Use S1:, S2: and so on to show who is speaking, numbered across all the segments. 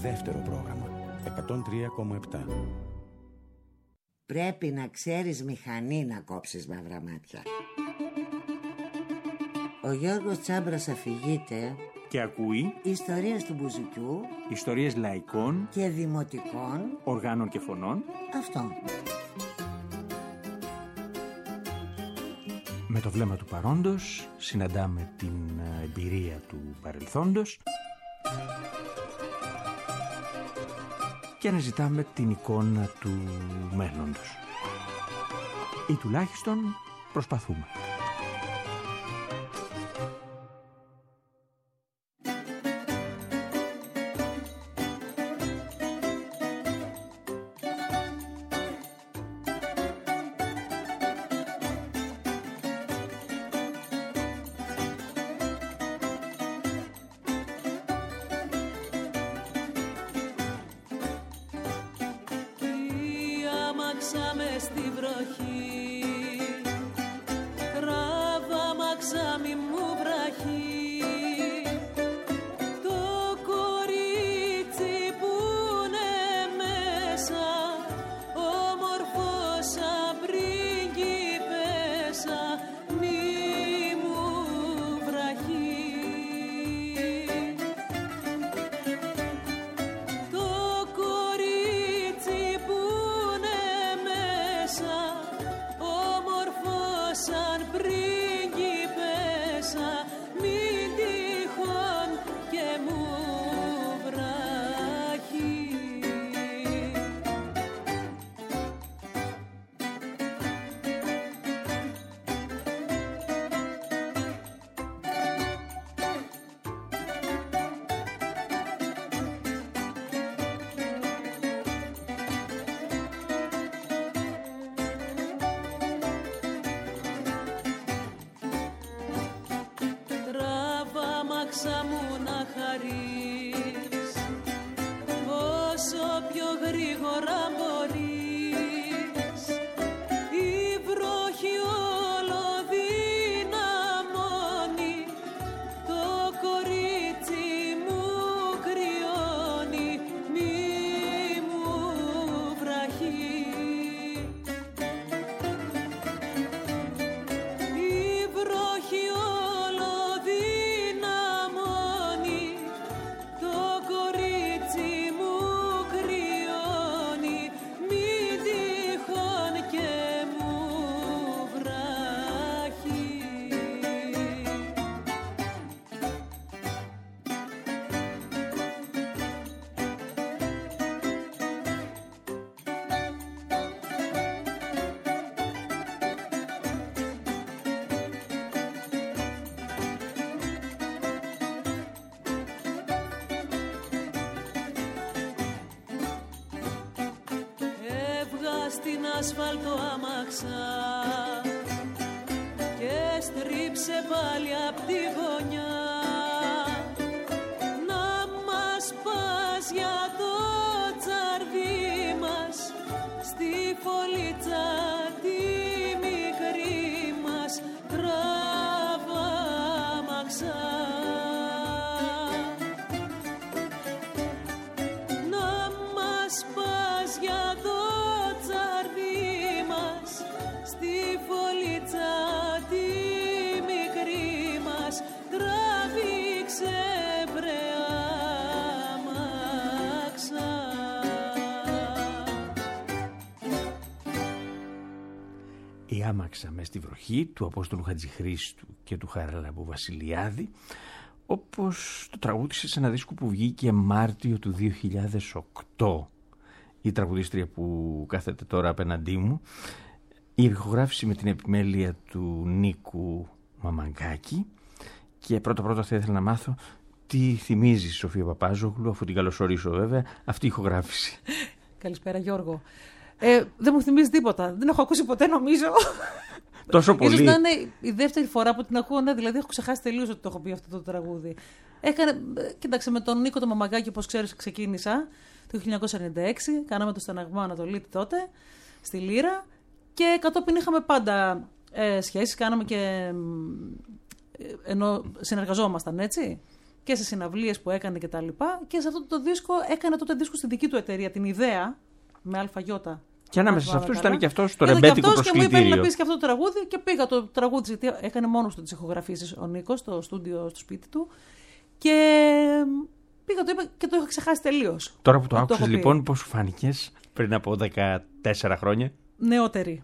S1: δεύτερο πρόγραμμα, 103,7.
S2: Πρέπει να ξέρεις μηχανή να κόψεις μαύρα μάτια. Ο Γιώργος Τσάμπρας αφηγείται
S3: και ακούει
S2: ιστορίες του μπουζουκιού,
S3: ιστορίες λαϊκών
S2: και δημοτικών
S3: οργάνων και φωνών.
S2: Αυτό.
S3: Με το βλέμμα του παρόντος συναντάμε την εμπειρία του παρελθόντος και αναζητάμε την εικόνα του μέλλοντος. Ή τουλάχιστον προσπαθούμε.
S4: Στην άσφαλτο άμαξα και στρίψε πάλι απ' τη γωνιά να μας πας για το τσαρδί μας στη φωλίτσα τη μικρή μας τράβα άμαξα να μας πας για το στη φωλίτσα τη μικρή μας τραβήξε βρε άμαξα.
S3: Η άμαξα μες στη βροχή του Απόστολου Χατζηχρήστου και του Χαραλαμπού Βασιλιάδη, όπως το τραγούδισε σε ένα δίσκο που βγήκε Μάρτιο του 2008. Η τραγουδίστρια που κάθεται τώρα απέναντί μου, η ηχογράφηση με την επιμέλεια του Νίκου Μαμαγκάκη. Και πρώτα θα ήθελα να μάθω τι θυμίζει η Σοφία Παπάζογλου, αφού την καλωσορίσω βέβαια, αυτή η ηχογράφηση.
S5: Καλησπέρα Γιώργο. Δεν μου θυμίζει τίποτα. Δεν έχω ακούσει ποτέ νομίζω.
S3: Τόσο πολύ.
S5: Ίσως να είναι η δεύτερη φορά που την ακούω, δηλαδή έχω ξεχάσει τελείως ότι το έχω πει αυτό το τραγούδι. Κοίταξε, με τον Νίκο το Μαμαγκάκη, όπως ξέρεις, ξεκίνησα το 1996. Κάναμε το Στεναγμό Ανατολίτη τότε, στη Λύρα. Και κατόπιν είχαμε πάντα σχέσεις, κάναμε και ενώ συνεργαζόμασταν, έτσι. και σε συναυλίες που έκανε και τα λοιπά. Και σε αυτό το δίσκο έκανε τότε δίσκο στη δική του εταιρεία, την Ιδέα, με αλφαγιώτα.
S3: Και ανάμεσα σε αυτούς ήταν και αυτός το ρεμπέτικο προσκλητήριο.
S5: Και μου είπε να πεις και αυτό το τραγούδι και πήγα το τραγούδι, γιατί έκανε μόνος του τις ηχογραφήσεις ο Νίκος στο στούντιο, στο σπίτι του. Και πήγα, το είπα και το είχα ξεχάσει τελείως.
S3: Τώρα που το άκουσες λοιπόν, πώς σου φάνηκες πριν από 14 χρόνια?
S5: Νεότερη.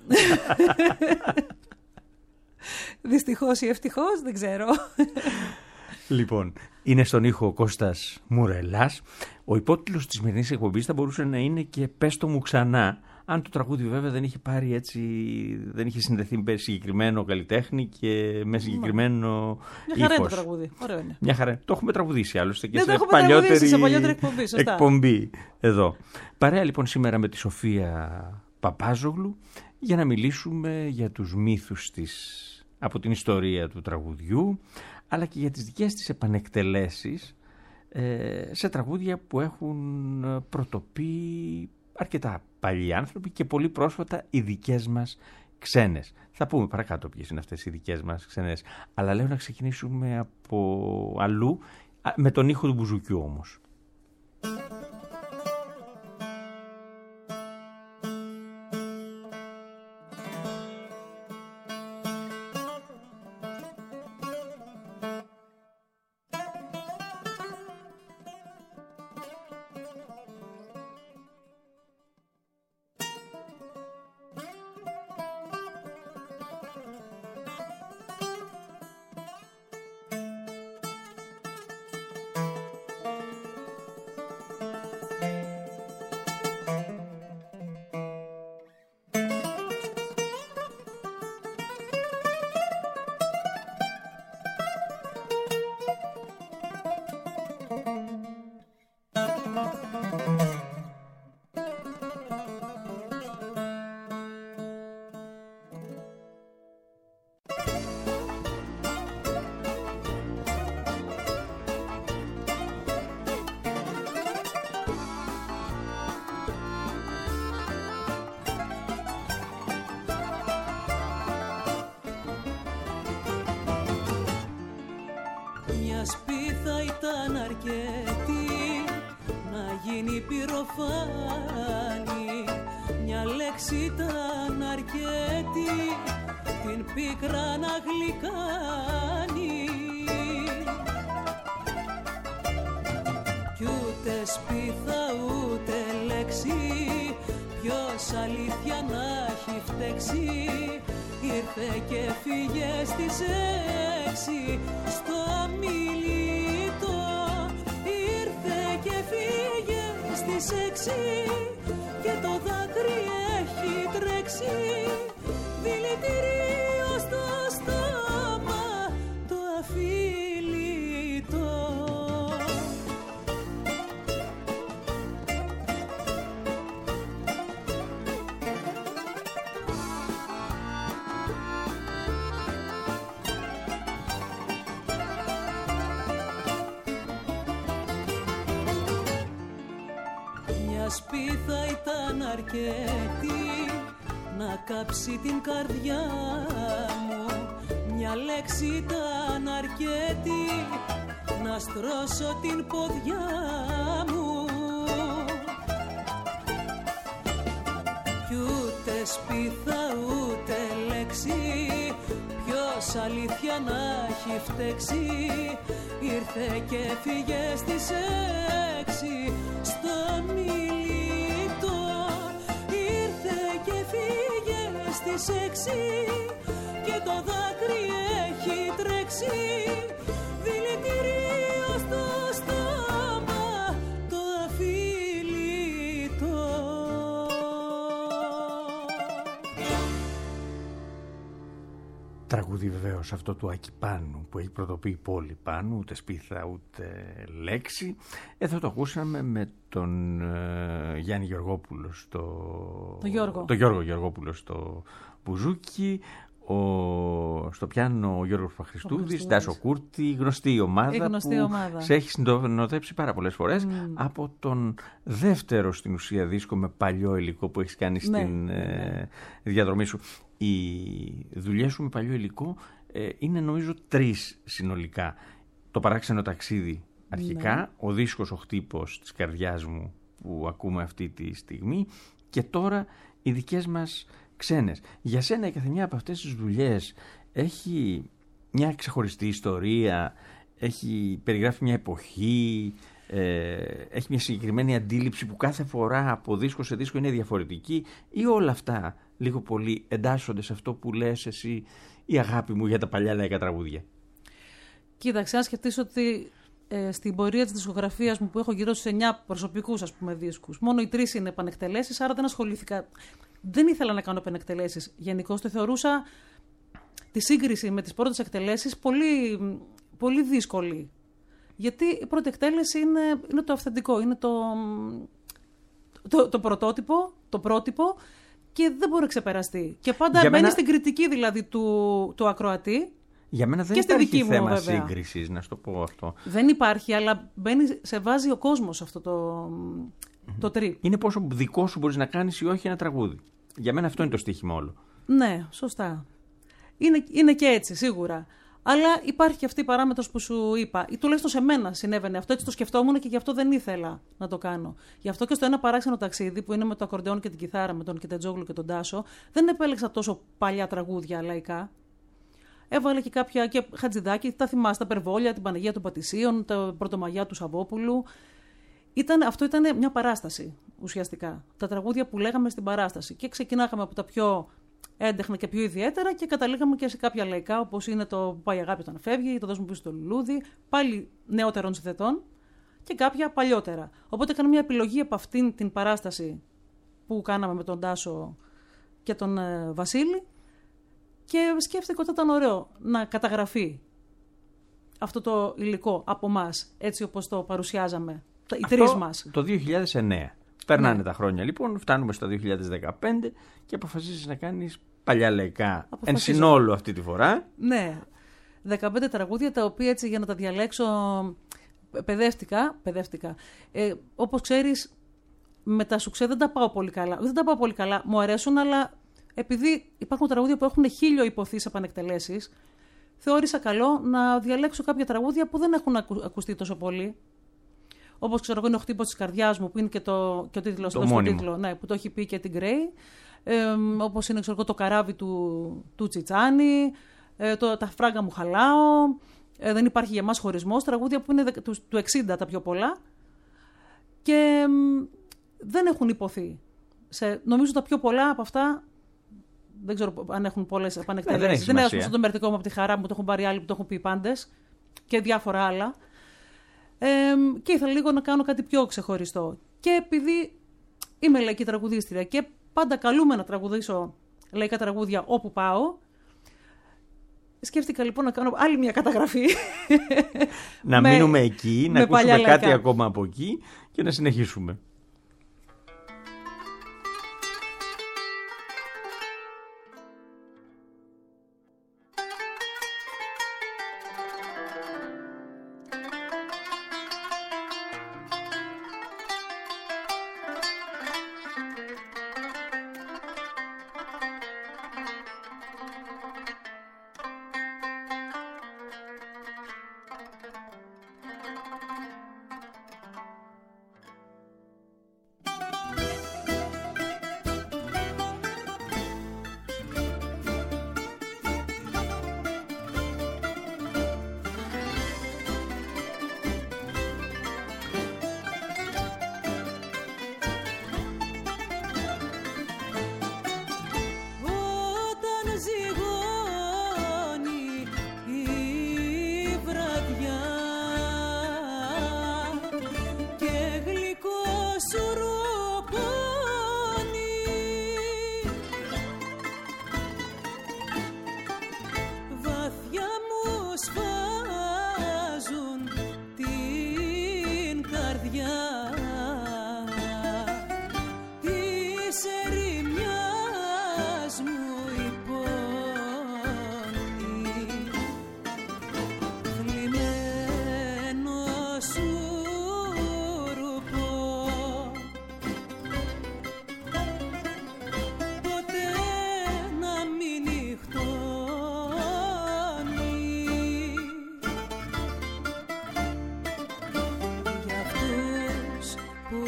S5: Δυστυχώς ή ευτυχώς, δεν ξέρω.
S3: Λοιπόν, είναι στον ήχο ο Κώστας Μουρελάς. Ο υπότιτλος της σημερινής εκπομπής θα μπορούσε να είναι και «Πες το μου ξανά», αν το τραγούδι βέβαια δεν είχε πάρει έτσι, δεν είχε συνδεθεί με συγκεκριμένο καλλιτέχνη και με συγκεκριμένο ύφος.
S5: Μια χαρά είναι το τραγούδι. Ωραίο είναι.
S3: Μια χαρά. Το έχουμε τραγουδήσει άλλωστε και
S5: σε παλιότερη
S3: εκπομπή εδώ. Παρέα λοιπόν σήμερα με τη Σοφία Παπάζογλου για να μιλήσουμε για τους μύθους της από την ιστορία του τραγουδιού, αλλά και για τις δικές της επανεκτελέσεις σε τραγούδια που έχουν πρωτοπεί αρκετά παλιοί άνθρωποι και πολύ πρόσφατα οι δικές μας ξένες. Θα πούμε παρακάτω ποιες είναι αυτές οι δικές μας ξένες, αλλά λέω να ξεκινήσουμε από αλλού, με τον ήχο του μπουζουκιού όμως.
S4: Σπίθα ήταν αρκετή να γίνει πυροφάνη. Μια λέξη ήταν αρκετή την πίκρα να γλυκάνει. Κι ούτε σπίθα ούτε λέξη ποιος αλήθεια να έχει φταίξει. Ήρθε και φύγε στις 6 στο αμιλητό. Ήρθε και φύγε στις 6 και το δάκρυ έχει τρέξει. Δηλητήριο στο στόμα το αφιλητό. Σπίθα ήταν αρκετή να κάψει την καρδιά μου. Μια λέξη ήταν αρκετή να στρώσω την ποδιά μου. Κι ούτε σπίθα ούτε λέξη ποιος αλήθεια να έχει φταίξει. Ήρθε και φύγε στις 6 στο μιλητό. Ήρθε και φύγε στις 6 και το δάκρυ έχει τρέξει. Δηλητήριο στο στόμα το αφιλητό.
S3: Τραγούδι βεβαίως αυτό του Άκη Πάνου που έχει πρωτοποιεί πόλη Πάνου, ούτε σπίθα ούτε λέξη. Εδώ το ακούσαμε με τον Γιάννη Γεωργόπουλο το Γιώργο Γεωργόπουλο στο μπουζούκι, στο πιάνο ο Γιώργος Παχριστούδης, Τάσο Κούρτη, γνωστή ομάδα που σε έχει συνοδέψει πάρα πολλές φορές από τον δεύτερο στην ουσία δίσκο με παλιό υλικό που έχεις κάνει στην διαδρομή σου. Οι δουλειές σου με παλιό υλικό είναι νομίζω 3 συνολικά. Το παράξενο ταξίδι αρχικά,
S5: Ναι.
S3: ο δίσκος ο χτύπος της καρδιάς μου που ακούμε αυτή τη στιγμή και τώρα οι δικές μας ξένες. Για σένα η καθεμιά από αυτές τις δουλειές έχει μια ξεχωριστή ιστορία, περιγράφει μια εποχή, έχει μια συγκεκριμένη αντίληψη που κάθε φορά από δίσκο σε δίσκο είναι διαφορετική, ή όλα αυτά λίγο πολύ εντάσσονται σε αυτό που λες εσύ, η αγάπη μου για τα παλιά λαϊκά τραγούδια?
S5: Κοίταξε, αν σκεφτείς ότι στην πορεία της δισκογραφίας μου που έχω γύρω στους 9 προσωπικούς δίσκους, μόνο οι 3 είναι επανεκτελέσεις, άρα δεν ασχολήθηκα. Δεν ήθελα να κάνω επανεκτελέσεις. Γενικώς το θεωρούσα τη σύγκριση με τις πρώτες εκτελέσεις πολύ, πολύ δύσκολη. Γιατί η πρώτη εκτέλεση είναι το αυθεντικό, είναι το πρωτότυπο, το πρότυπο και δεν μπορεί να ξεπεραστεί. Και πάντα μπαίνει στην κριτική δηλαδή του ακροατή.
S3: Για μένα δεν υπάρχει θέμα σύγκρισης, να σου το πω αυτό.
S5: Δεν υπάρχει, αλλά σε βάζει ο κόσμος αυτό το τρίπ.
S3: Είναι πόσο δικό σου μπορείς να κάνεις ή όχι ένα τραγούδι. Για μένα αυτό είναι το στοίχημα όλο.
S5: Ναι, σωστά. Είναι και έτσι, σίγουρα. Αλλά υπάρχει και αυτή η παράμετρος που σου είπα. Ή τουλάχιστον σε μένα συνέβαινε αυτό, έτσι το σκεφτόμουν και γι' αυτό δεν ήθελα να το κάνω. Γι' αυτό και στο ένα παράξενο ταξίδι που είναι με το ακορντεόν και την κιθάρα, με τον Κιτετζόγλου και τον Τάσο, δεν επέλεξα τόσο παλιά τραγούδια λαϊκά. Έβαλε και κάποια και Χατζηδάκη, τα θυμάσαι, τα Περβόλια, την Παναγία των Πατησίων, τα Πρωτομαγιά του Σαββόπουλου. Αυτό ήταν μια παράσταση ουσιαστικά. Τα τραγούδια που λέγαμε στην παράσταση. Και ξεκινάγαμε από τα πιο έντεχνα και πιο ιδιαίτερα και καταλήγαμε και σε κάποια λαϊκά, όπως είναι το Πάει Αγάπη όταν φεύγει, το Δώσ' μου πίσω το λουλούδι, πάλι νεότερων συνθετών και κάποια παλιότερα. Οπότε έκανα μια επιλογή από αυτήν την παράσταση που κάναμε με τον Τάσο και τον Βασίλη και σκέφτηκα ότι ήταν ωραίο να καταγραφεί αυτό το υλικό από μας, έτσι όπως το παρουσιάζαμε, οι τρεις μας.
S3: Το 2009. Περνάνε τα χρόνια λοιπόν, φτάνουμε στο 2015 και αποφασίζεις να κάνεις παλιά λαϊκά εν συνόλου αυτή τη φορά.
S5: Ναι, 15 τραγούδια τα οποία έτσι για να τα διαλέξω παιδεύτηκα. Όπως ξέρεις, με τα σουξέ δεν τα πάω πολύ καλά. Δεν τα πάω πολύ καλά, μου αρέσουν, αλλά επειδή υπάρχουν τραγούδια που έχουν 1000 υποθείς επανεκτελέσεις, θεώρησα καλό να διαλέξω κάποια τραγούδια που δεν έχουν ακουστεί τόσο πολύ. Όπως ξέρω εγώ είναι ο χτύπος της καρδιάς μου, που είναι και ο τίτλος του τίτλο, ναι, που το έχει πει και την Γκρέι. Όπως είναι ξέρω εγώ, το καράβι του Τσιτσάνι, τα φράγκα μου χαλάω, δεν υπάρχει για μας χωρισμός, τραγούδια που είναι του 60 τα πιο πολλά και δεν έχουν υποθεί. Νομίζω τα πιο πολλά από αυτά, δεν ξέρω αν έχουν πολλές επανεκτελέσεις. Δεν έχω στον μερτικό μου από τη χαρά μου, το έχουν πάρει άλλοι που το έχουν πει πάντες και διάφορα άλλα. Και ήθελα λίγο να κάνω κάτι πιο ξεχωριστό. Και επειδή είμαι λαϊκή τραγουδίστρια και πάντα καλούμε να τραγουδήσω λαϊκά τραγούδια όπου πάω, σκέφτηκα λοιπόν να κάνω άλλη μια καταγραφή.
S3: Να μείνουμε εκεί, να ακούσουμε κάτι ακόμα από εκεί και να συνεχίσουμε.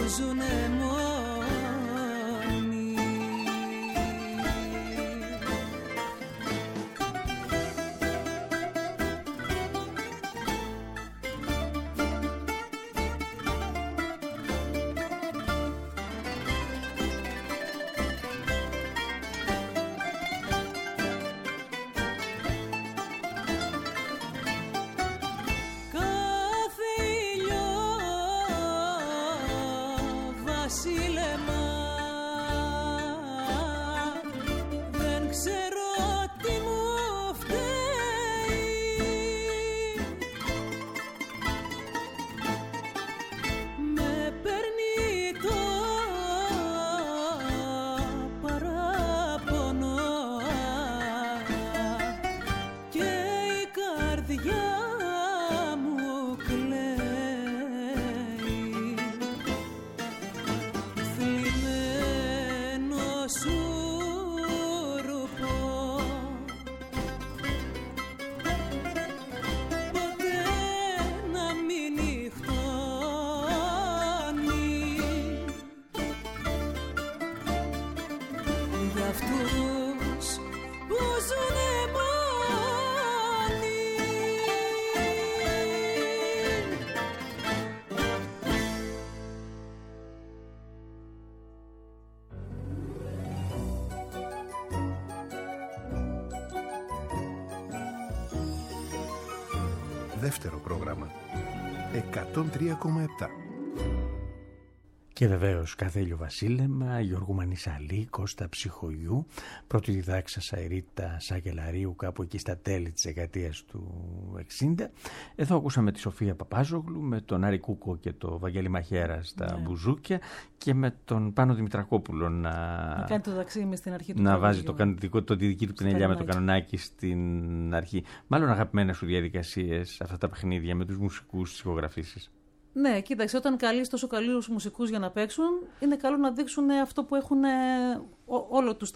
S4: ζουνε μόνοι.
S6: Δεύτερο πρόγραμμα 103,7.
S3: Και βεβαίως Καδέλιο Βασίλεμα, Γιώργου Μανισαλή, Κώστα Ψυχογιού, πρώτη διδάξασα η Ρίτα Σακελαρίου κάπου εκεί στα τέλη της δεκαετίας του 60. Εδώ ακούσαμε τη Σοφία Παπάζογλου με τον Άρη Κούκο και το Βαγγέλη Μαχέρα στα μπουζούκια και με τον Πάνο Δημητρακόπουλο να
S5: κάνει το δαξίμι στην αρχή του
S3: να βάζει τη δική του πινελιά με το κανονάκι στην αρχή. Μάλλον αγαπημένες σου διαδικασίες αυτά τα παιχνίδια με τους μουσικούς, τις ηχογραφήσεις.
S5: Ναι, κοίταξε, όταν καλείς τόσο καλούς μουσικούς για να παίξουν, είναι καλό να δείξουν αυτό που έχουν όλο τους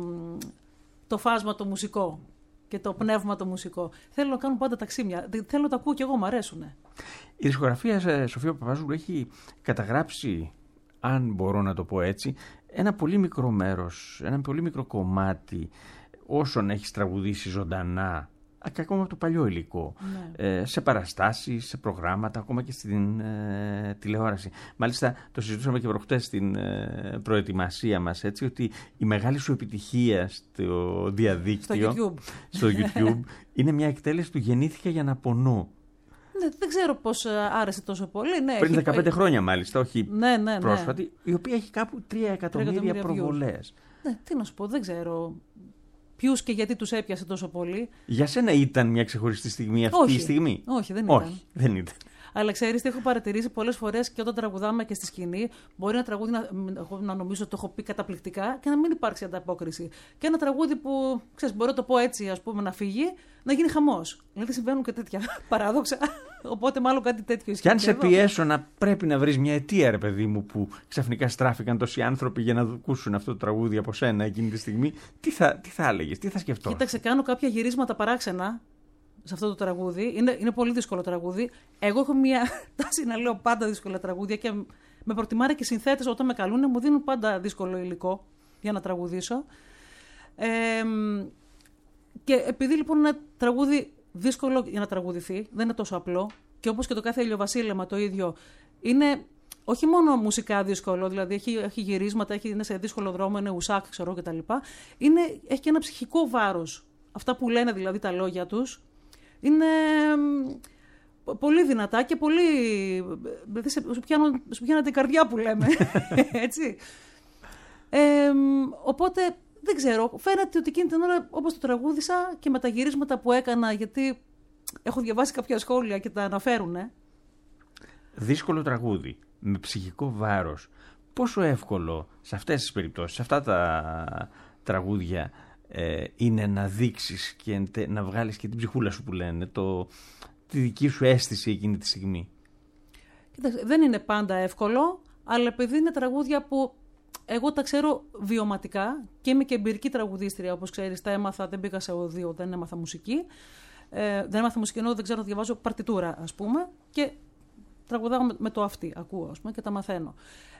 S5: το φάσμα το μουσικό και το πνεύμα το μουσικό. Θέλω να κάνουν πάντα ταξίμια. Θέλω να τα ακούω κι εγώ, μου αρέσουν.
S3: Η δισκογραφία Σοφία Παπαζούλου έχει καταγράψει, αν μπορώ να το πω έτσι, ένα πολύ μικρό μέρος, ένα πολύ μικρό κομμάτι όσων έχει τραγουδήσει ζωντανά και ακόμα από το παλιό υλικό, ναι. Σε παραστάσεις, σε προγράμματα, ακόμα και στην τηλεόραση. Μάλιστα το συζητούσαμε και προχτές στην προετοιμασία μας, έτσι, ότι η μεγάλη σου επιτυχία στο διαδίκτυο, στο YouTube είναι μια εκτέλεση του «Γεννήθηκα για να πονώ».
S5: Ναι, δεν ξέρω πώς άρεσε τόσο πολύ. Ναι,
S3: πριν 15 χρόνια μάλιστα, όχι
S5: ναι,
S3: πρόσφατη, η οποία έχει κάπου 3 εκατομμύρια προβολές.
S5: Ναι, τι να σου πω, δεν ξέρω ποιους και γιατί τους έπιασε τόσο πολύ.
S3: Για σένα ήταν μια ξεχωριστή στιγμή αυτή η στιγμή?
S5: Όχι, δεν ήταν.
S3: Όχι, δεν ήταν.
S5: Αλλά ξέρεις τι έχω παρατηρήσει πολλές φορές και όταν τραγουδάμε και στη σκηνή, μπορεί ένα τραγούδι να νομίζω ότι το έχω πει καταπληκτικά και να μην υπάρξει ανταπόκριση. Και ένα τραγούδι που, ξέρεις, μπορώ να το πω έτσι, ας πούμε, να φύγει, να γίνει χαμός. Δηλαδή συμβαίνουν και τέτοια παράδοξα. Οπότε μάλλον κάτι τέτοιο ισχύει.
S3: Και αν σε πιέσω να πρέπει να βρεις μια αιτία, ρε παιδί μου, που ξαφνικά στράφηκαν τόσοι άνθρωποι για να ακούσουν αυτό το τραγούδι από σένα εκείνη τη στιγμή, τι θα έλεγες, τι θα σκεφτόσαι?
S5: Κοίταξε, κάνω κάποια γυρίσματα παράξενα σε αυτό το τραγούδι. Είναι πολύ δύσκολο τραγούδι. Εγώ έχω μια τάση να λέω πάντα δύσκολα τραγούδια και με προτιμάνε και συνθέτες όταν με καλούν, μου δίνουν πάντα δύσκολο υλικό για να τραγουδήσω. Και επειδή λοιπόν είναι τραγούδι δύσκολο για να τραγουδηθεί, δεν είναι τόσο απλό, και όπως και το κάθε ηλιοβασίλεμα το ίδιο, είναι όχι μόνο μουσικά δύσκολο, δηλαδή έχει γυρίσματα, είναι σε δύσκολο δρόμο, είναι ουσάκ, ξέρω κτλ. Έχει και ένα ψυχικό βάρος. Αυτά που λένε δηλαδή τα λόγια τους είναι πολύ δυνατά και πολύ. Δηλαδή σου πιάνουν την καρδιά που λέμε. Έτσι. Οπότε δεν ξέρω. Φαίνεται ότι εκείνη την ώρα, όπως το τραγούδισα και με τα γυρίσματα που έκανα, γιατί έχω διαβάσει κάποια σχόλια και τα αναφέρουνε.
S3: Δύσκολο τραγούδι, με ψυχικό βάρος. Πόσο εύκολο σε αυτές τις περιπτώσεις, σε αυτά τα τραγούδια, είναι να δείξεις και να βγάλεις και την ψυχούλα σου που λένε, τη δική σου αίσθηση εκείνη τη στιγμή?
S5: Κοίταξε, δεν είναι πάντα εύκολο, αλλά επειδή είναι τραγούδια που εγώ τα ξέρω βιωματικά και είμαι και εμπειρική τραγουδίστρια, όπως ξέρεις, τα έμαθα, δεν πήγα σε οδείο, δεν έμαθα μουσική. Δεν έμαθα μουσική ενώ δεν ξέρω να διαβάζω παρτιτούρα, ας πούμε, και τραγουδάω με το αυτί, ακούω ας πούμε, και τα μαθαίνω.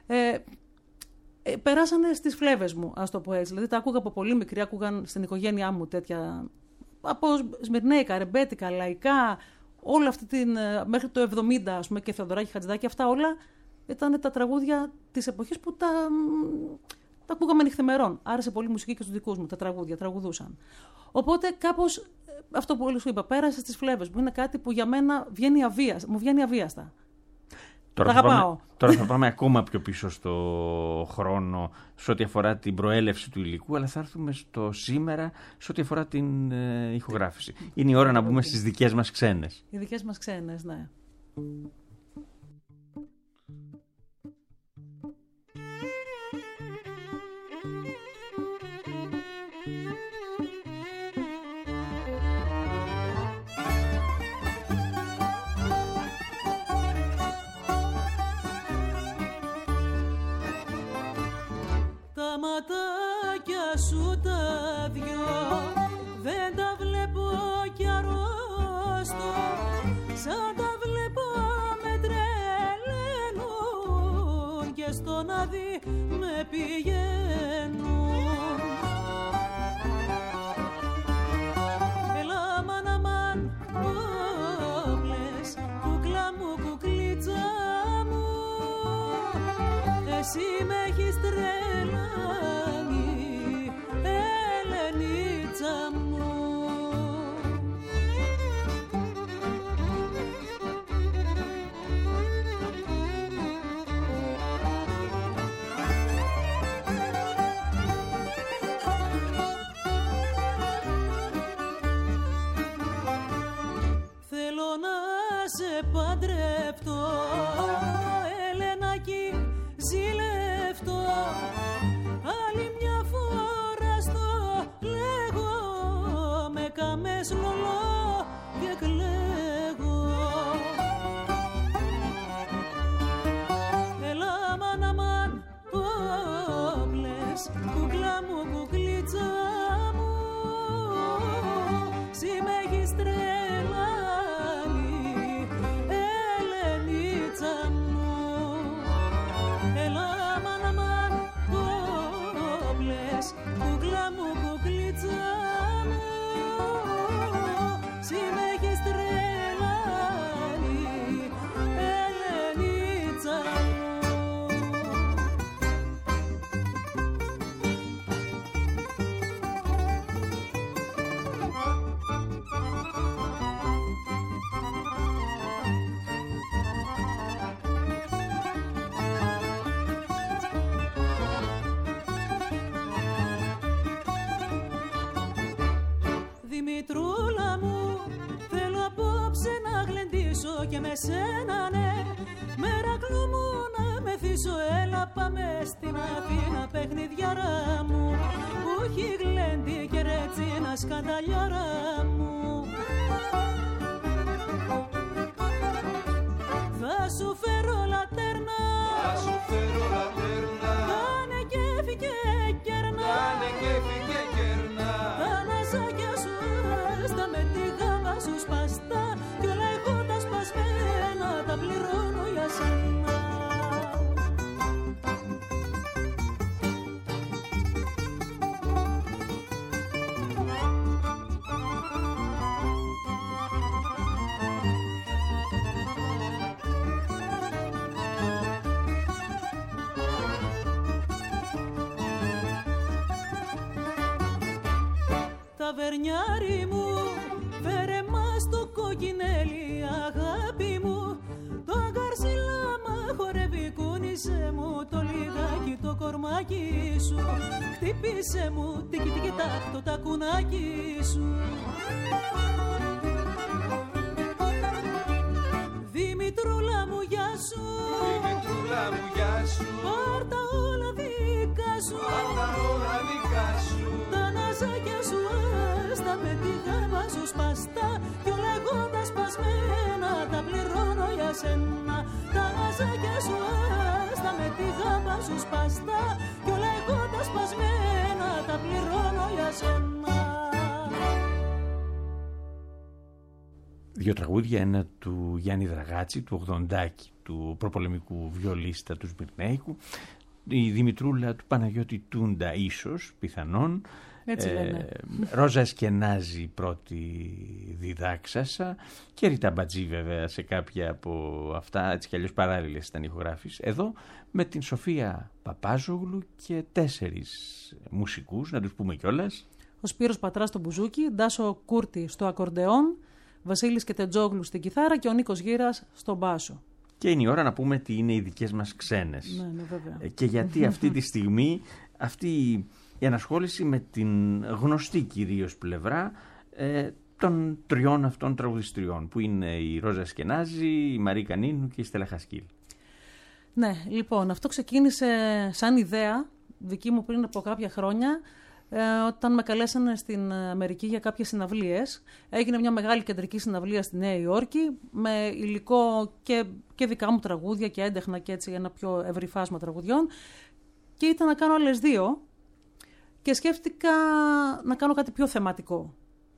S5: Περάσανε στις φλέβες μου, ας το πω έτσι. Δηλαδή τα άκουγα από πολύ μικρή, άκουγαν στην οικογένειά μου τέτοια. Από σμυρνέικα, ρεμπέτικα, λαϊκά, όλα αυτή μέχρι το 70, ας πούμε, και Θεοδωράκη Χατζηδάκη, αυτά όλα ήταν τα τραγούδια της εποχής που τα ακούγαμε νυχθημερών. Άρεσε πολύ η μουσική και στους δικούς μου, τα τραγούδια, τραγουδούσαν. Οπότε κάπως αυτό που σου είπα, πέρασε στις φλέβες μου. Είναι κάτι που για μένα μου βγαίνει αβίαστα.
S3: Τώρα θα πάμε ακόμα πιο πίσω στο χρόνο σε ό,τι αφορά την προέλευση του υλικού, αλλά θα έρθουμε στο σήμερα σε ό,τι αφορά την ηχογράφηση. Είναι η ώρα να μπούμε στις δικές μας ξένες.
S5: Οι δικές μας ξένες, ναι.
S4: Τα ματάκια σου τα δυο δεν τα βλέπω κι αρρώστο, σαν τα βλέπω με τρελαίνουν και στον άδει με πηγαίνουν. Έλα μαν αμάν όπλες, κουκλά μου, κουκλίτσα μου, εσύ με έχεις τρελάνει, Ελενίτσα μου. Θέλω να σε παντρευτώ, Ελενάκη, ζηλευτώ. Άλλη μια φορά στο λέγω, με κάμες λολό και κλαίγω. Έλα μαν αμάν όπλες, κουκλά μου, κουκλίτσα μου, εσύ με έχεις τρελάνει, Ελενίτσα μου. Έλα μαν αμάν όπλες, κουκλά μου, κουκλίτσα μου, εσύ με έχεις τρελάνει, Ελενίτσα μου. Δημητρούλα μου, θέλω απόψε να γλεντήσω και με σένα, ναι, Μερακλού μου να μεθύσω. Έλα πάμε στην Αθήνα, παιχνιδιάρα μου, που έχει γλέντι και ρετσίνα σκανταλιάρα μου. Θα σου φέρω λατέρνα, κάνε κέφι και κέρνα, τα ναζάκια σου άστα με τη γάμα σου σπαστά, κι όλα εγώ τα σπασμένα τα πληρώνω για σένα. Ταβερνιάρι μου, φέρε μας το κοκκινέλι, αγάπη μου, το αγκαρσιλάμα χορεύει, κούνησε μου το λιδάκι, το κορμάκι σου, χτύπησε μου τίκι τίκι τάκ το τακουνάκι σου. Δημητρούλα μου, γεια σου, πάρτα όλα δικά σου, τα ναζάκια σου άστα με τη γάμα σου σπαστά, κι όλα εγώ τα σπασμένα τα πληρώνω για σένα. Τα ναζάκια σου άστα με τη γάμα σου σπαστά, κι όλα εγώ τα σπασμένα τα πληρώνω για σένα.
S3: Δύο τραγούδια, ένα του Γιάννη Δραγάτση, του Ογδοντάκη, του προπολεμικού βιολίστα του Σμυρνέικου, η Δημητρούλα του Παναγιώτη Τούντα, ίσως, πιθανόν,
S5: Έτσι λένε.
S3: Ρόζα Ασκενάζη, πρώτη διδάξασα, και Ρίτα Μπατζή βέβαια σε κάποια από αυτά, έτσι κι αλλιώς παράλληλες ήταν ηχογράφεις. Εδώ με την Σοφία Παπάζογλου και 4 μουσικούς, να τους πούμε κιόλας.
S5: Ο Σπύρος Πατράς στο μπουζούκι, Ντάσο Κούρτη στο ακορντεόν, Βασίλης Κετετζόγλου στην κιθάρα και ο Νίκος Γύρας στο μπάσο.
S3: Και είναι η ώρα να πούμε τι είναι οι δικές μας ξένες.
S5: Ναι, βέβαια.
S3: Και γιατί αυτή τη στιγμή αυτή η ανασχόληση με την γνωστή κυρίως πλευρά των 3 αυτών τραγουδιστριών, που είναι η Ρόζα Ασκενάζη, η Μαρίκα Νίνου και η Στέλλα Χασκίλ.
S5: Ναι, λοιπόν, αυτό ξεκίνησε σαν ιδέα δική μου πριν από κάποια χρόνια, όταν με καλέσανε στην Αμερική για κάποιες συναυλίες. Έγινε μια μεγάλη κεντρική συναυλία στη Νέα Υόρκη με υλικό και δικά μου τραγούδια και έντεχνα και έτσι ένα πιο ευρύ φάσμα τραγουδιών, και ήταν να κάνω άλλες 2 και σκέφτηκα να κάνω κάτι πιο θεματικό.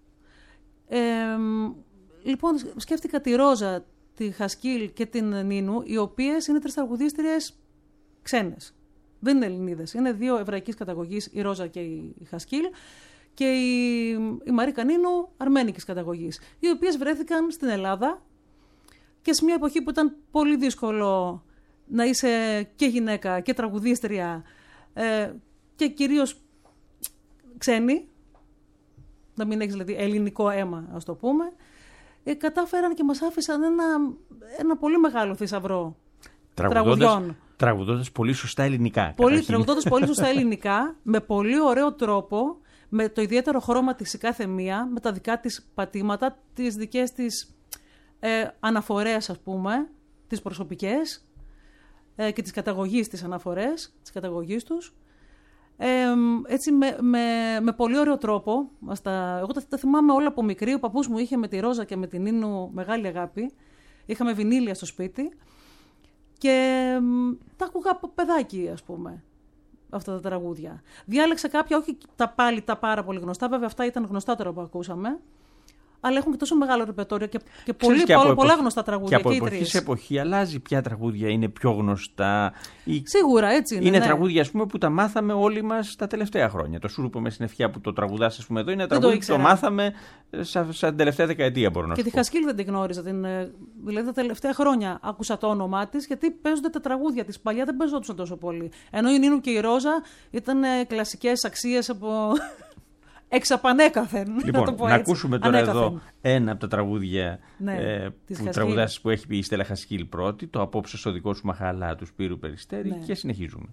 S5: Λοιπόν, σκέφτηκα τη Ρόζα, τη Χασκίλ και την Νίνου, οι οποίες είναι 3 τραγουδίστριες ξένες. Δεν είναι Ελληνίδες, είναι 2 εβραϊκής καταγωγής, η Ρόζα και η Χασκίλ, και η Μαρίκα Νίνου αρμένικης καταγωγής, οι οποίες βρέθηκαν στην Ελλάδα και σε μια εποχή που ήταν πολύ δύσκολο να είσαι και γυναίκα και τραγουδίστρια και κυρίως ξένη, να μην έχεις δηλαδή ελληνικό αίμα, ας το πούμε, κατάφεραν και μας άφησαν ένα πολύ μεγάλο θησαυρό τραγουδιών.
S3: Τραγουδώντας πολύ σωστά ελληνικά.
S5: Τραγουδώντας πολύ σωστά ελληνικά, με πολύ ωραίο τρόπο, με το ιδιαίτερο χρώμα της η κάθε μία, με τα δικά της πατήματα, τις δικές της αναφορές, ας πούμε, τις προσωπικές και τις καταγωγής της αναφορές, τις καταγωγής τους. Έτσι με πολύ ωραίο τρόπο. Εγώ τα θυμάμαι όλα από μικρή. Ο παππούς μου είχε με τη Ρόζα και με την Νίνου μεγάλη αγάπη. Είχαμε βινίλια στο σπίτι και τα άκουγα από παιδάκι, ας πούμε, αυτά τα τραγούδια. Διάλεξα κάποια, όχι τα πάρα πολύ γνωστά, βέβαια αυτά ήταν γνωστότερα που ακούσαμε, αλλά έχουν και τόσο μεγάλο ρεπερτόριο και πολλά γνωστά τραγούδια.
S3: Και από εποχή σε εποχή αλλάζει ποια τραγούδια είναι πιο γνωστά.
S5: Σίγουρα, έτσι είναι.
S3: Είναι τραγούδια, ας πούμε, που τα μάθαμε όλοι μας τα τελευταία χρόνια. Το Σούρουπο με συννεφιά που το τραγουδάς, ας πούμε, εδώ, είναι ένα τραγούδι που το μάθαμε σαν τελευταία δεκαετία, μπορώ να σου πω.
S5: Και τη Χασκίλ δεν την γνώριζα. Δηλαδή τα τελευταία χρόνια άκουσα το όνομά της, γιατί παίζονται τα τραγούδια της. Παλιά δεν παίζονταν τόσο πολύ. Ενώ η Νίνου και η Ρόζα ήταν κλασικές αξίες από. Εξαπανέκαθεν.
S3: Λοιπόν, να ακούσουμε τώρα εδώ ένα από τα τραγούδια που τραγουδάσεις, που έχει πει η Στέλλα Χασκίλ πρώτη, το «Απόψε στο δικό σου μαχαλά» του Σπύρου Περιστέρη, και συνεχίζουμε.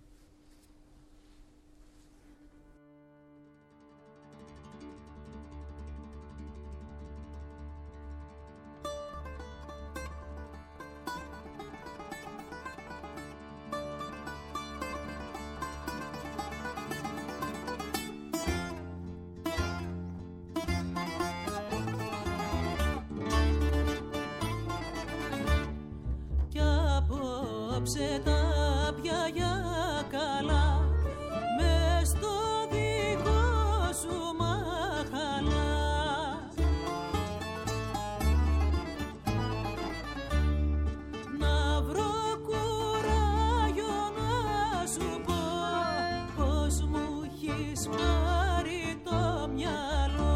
S4: Απόψε τα πια για καλά, μες στο δικό σου μαχαλά. Να βρω κουράγιο να σου πω πως μου έχεις πάρει το μυαλό.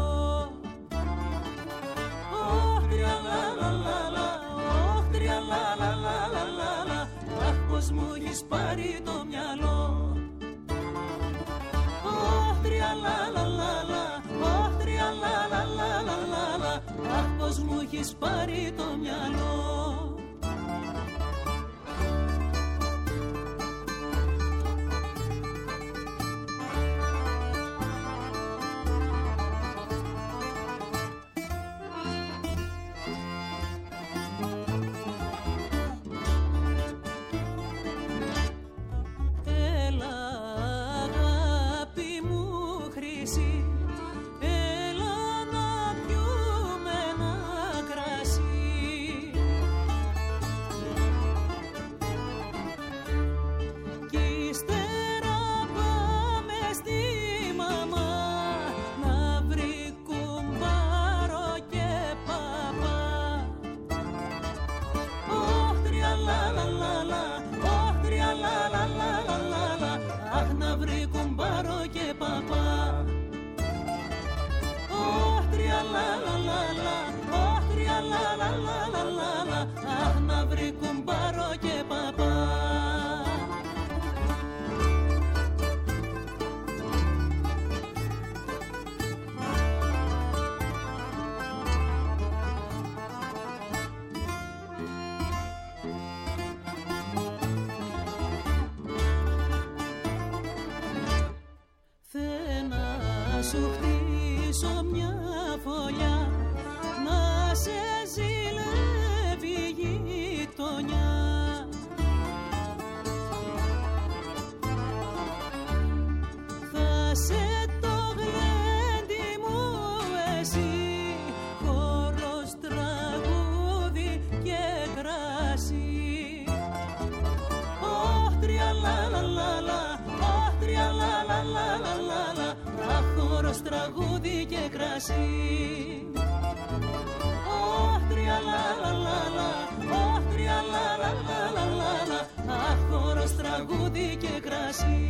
S4: Πως μου έχεις πάρει το μυαλό. Αχ, πως μου έχεις πάρει το μυαλό. σου χτίσω μια φωλιά, να σε ζηλεύει η γειτονιά. Θα σε το γλέντι μου εσύ, χορός, τραγούδι και κρασί. Ωχ, τριαλαλαλαλα, ωχ, τριαλαλαλαλα, χορός, τραγούδι και κρασί. Ωχ, τριαλαλαλαλα, ωχ, τριαλαλαλαλα, χορός, τραγούδι και κρασί.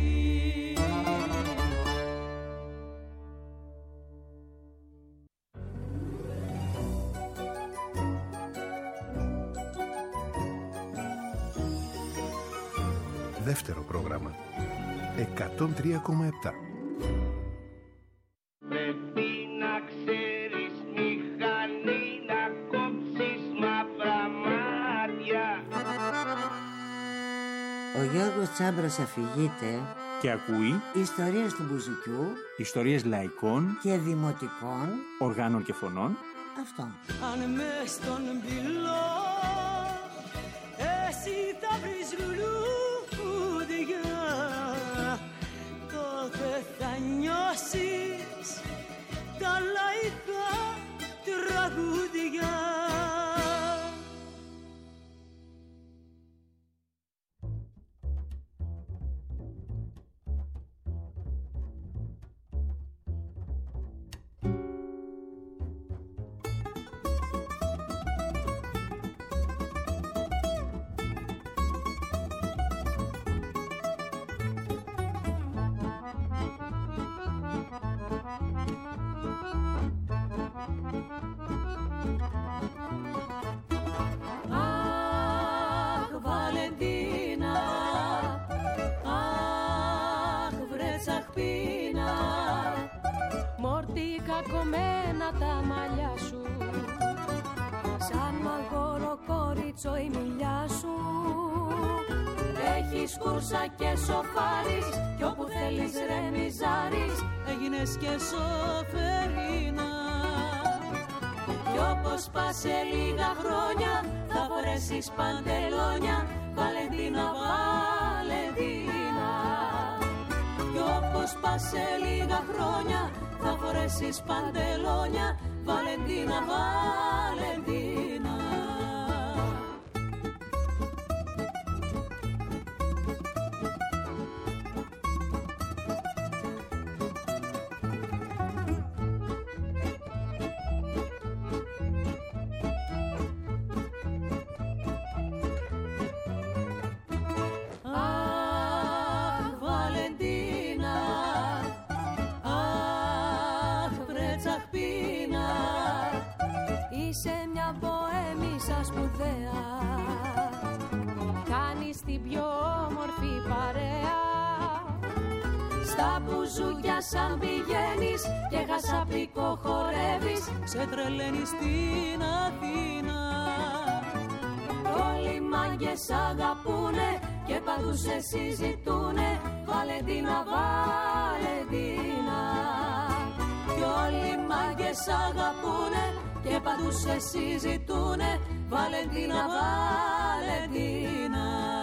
S6: Δεύτερο πρόγραμμα 103,7.
S7: Πρέπει να ξέρεις μηχανή, να κόψεις μαύρα μάτια.
S2: Ο Γιώργος Τσάμπρος αφηγείται
S3: Και ακούει
S2: ιστορίες του μπουζουκιού
S3: ιστορίες λαϊκών
S2: και δημοτικών
S3: οργάνων και φωνών.
S2: Αυτό.
S4: Αν μες στον πυλό εσύ θα βρεις λουλούδια, τότε θα νιώσεις τα λαϊκά τραγούδια. Αχ, Βαλεντίνα, αχ, βρε τσαχπίνα, μόρτι κακωμένα τα μαλλιά σου, σαν μαγόρο κορίτσο η μιλιά σου. Έχεις κούρσα και σοφάρεις, κι όπου θέλεις ρεμιζάρεις, έγινες και σοφερίνα. Κι όπως πας σε λίγα χρόνια θα φορέσεις παντελόνια, Βαλεντίνα, Βαλεντίνα. Κι όπως πας σε λίγα χρόνια θα φορέσεις παντελόνια, Βαλεντίνα, Βαλεντίνα. Είσαι μια μποέμισσα σπουδαία, κάνεις την πιο όμορφη παρέα. Στα μπουζούκια σαν πηγαίνεις και χασαπικό χορεύεις, σε τρελαίνει στην Αθήνα. Όλοι οι μάγκες αγαπούνε και παντού σε συζητούνε, Βαλεντίνα, Βαλεντίνα. Κι όλοι οι μάγκες αγαπούνε και παντού σε συζητούνε, Βαλεντίνα, Βαλεντίνα.